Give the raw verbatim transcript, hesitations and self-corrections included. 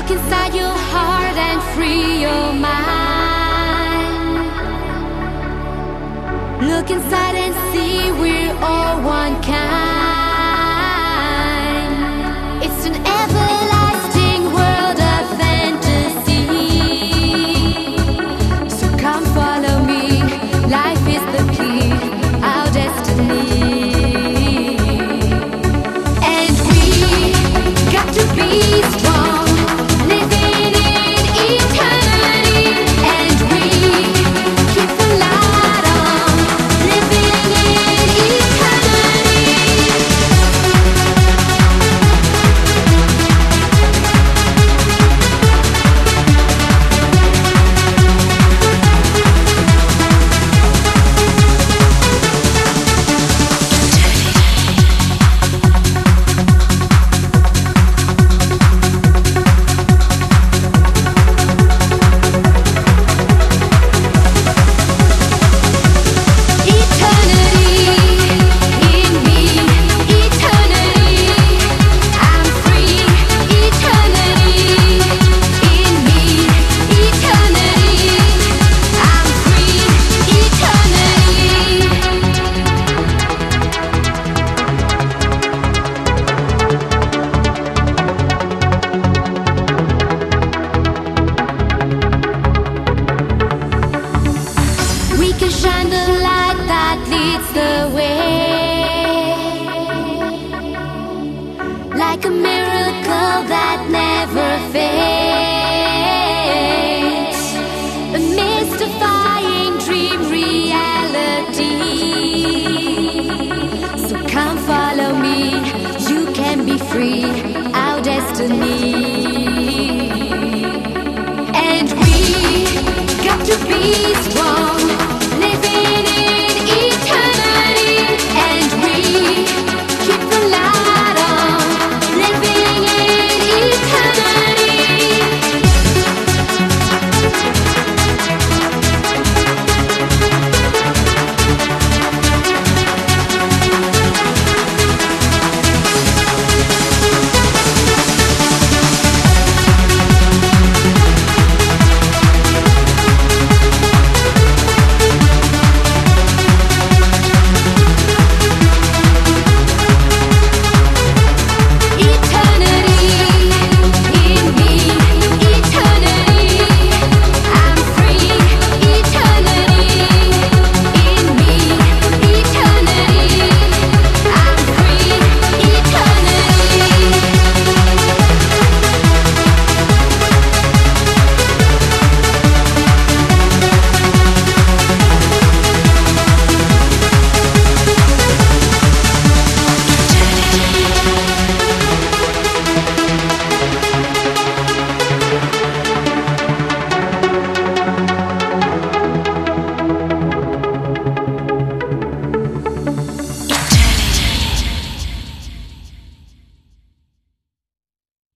Look inside your heart and free your mind. Look inside and see we're all one kind. It's an everlasting world of fantasy. So come follow me. Life is the key, our destiny. And we got to be strong. Shine the light that leads the way, like a miracle that never fades, a mystifying dream reality. So come follow me, you can be free, our destiny. And we got to be strong.